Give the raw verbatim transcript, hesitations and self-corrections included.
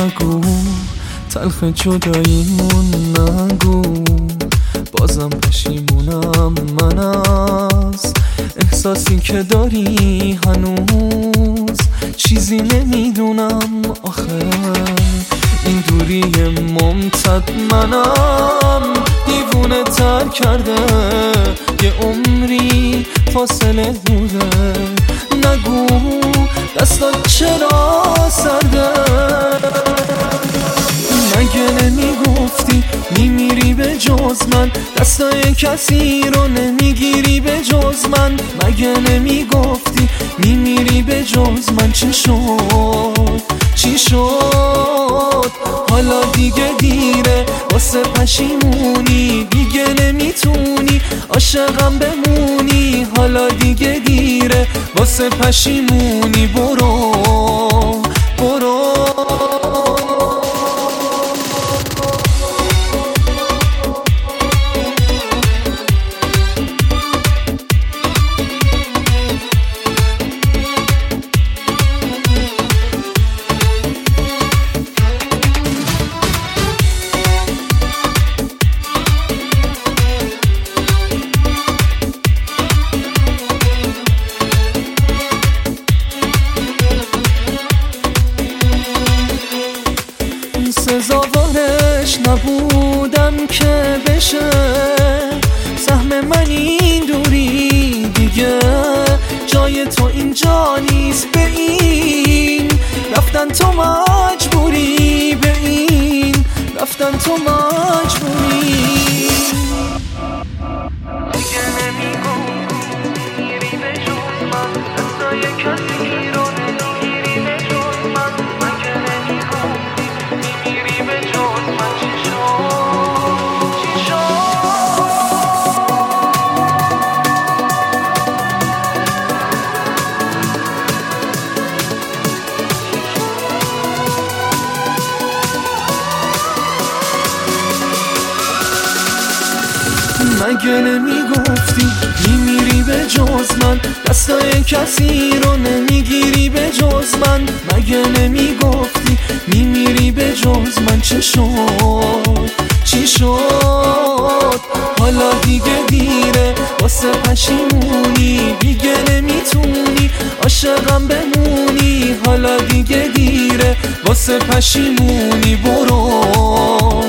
نگو، تلخ جداییمون نگو، بازم پشیمونم من از احساسی که داری هنوز. چیزی نمیدونم آخه این دوری ممتد منم دیوونه تر کرده، یه عمری فاصله بوده. نگو دستات چرا سرده، مگه نمیگفتی میمیری به جز من؟ دستای کسی رو نمیگیری به جز من. مگه نمیگفتی میمیری به جز من؟ چی شد چی شد حالا دیگه دیره واسه پشیمونی، دیگه نمیتونی عاشقم بمونی. حالا دیگه دیره واسه پشیمونی، برو برو. سزاوارش نبودم که بشه سهم من این دوری، دیگه جای تو اینجا نیست. به این رفتن تو مجبوری، به این رفتن تو مجبوری. دیگه نمیگم میری به جز من، دستای کسی رو نمیگیری به جز من. مگه نمیگم میری به جز من؟ چی شد چی شد مگه نمیگفتی میمیری به جز من؟ دستای کسی رو نمیگیری به جز من. مگه نمیگفتی میمیری به جز من؟ چه شد چی شد حالا دیگه دیره واسه پشیمونی، دیگه نمیتونی عاشقم بمونی. حالا دیگه دیره واسه پشیمونی، برو